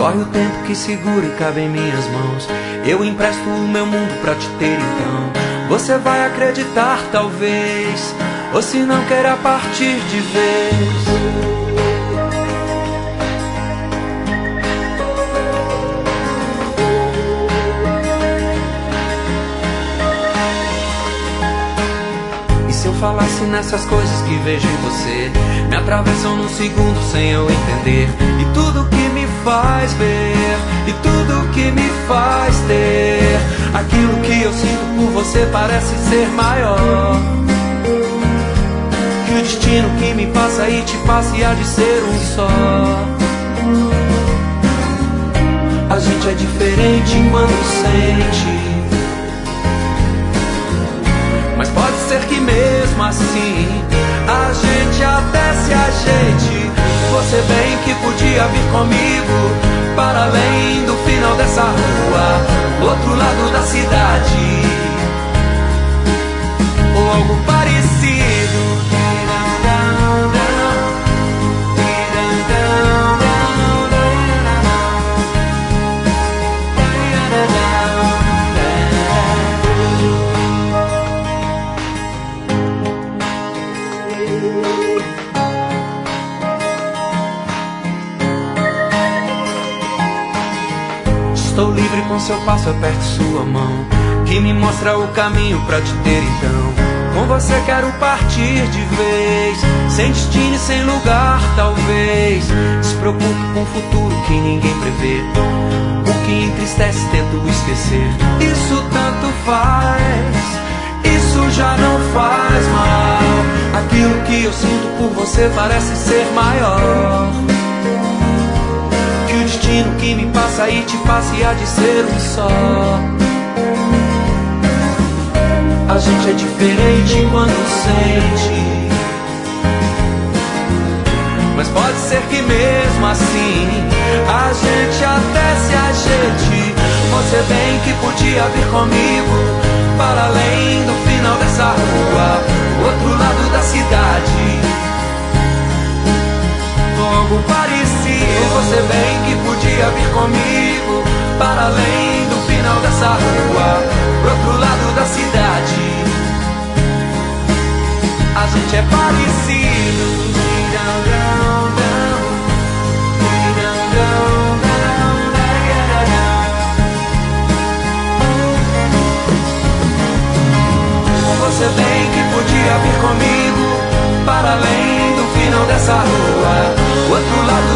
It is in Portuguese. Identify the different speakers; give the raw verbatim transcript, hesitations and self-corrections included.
Speaker 1: Corre o tempo que segura e cabe em minhas mãos. Eu empresto o meu mundo pra te ter então. Você vai acreditar talvez, ou se não queira partir de vez. E se eu falasse nessas coisas que vejo em você, me atravessam num segundo sem eu entender. E tudo que me faz ver, e tudo que me faz ter aquilo que eu sinto por você parece ser maior que o destino que me passa e te passa e há de ser um só. A gente é diferente quando sente, mas pode ser que mesmo assim a gente até se ajeite. Você bem que podia vir comigo para além do final dessa rua, outro lado da cidade, ou algo parecido. Estou livre com seu passo, aperto sua mão, que me mostra o caminho pra te ter então. Com você quero partir de vez, sem destino e sem lugar talvez. Despreocupe com o futuro que ninguém prevê, o que entristece tento esquecer. Isso tanto faz, isso já não faz mal. Aquilo que eu sinto por você parece ser maior que o destino que me passa e te passa e há de ser um só. A gente é diferente quando sente, mas pode ser que mesmo assim a gente até se ajeite. Você bem que podia vir comigo para além do final dessa rua, outro lado da cidade, algo parecido. Você bem que podia vir comigo para além do final dessa rua, pro outro lado da cidade. A gente é parecido. Você bem que podia vir comigo para além do final dessa rua, outro lado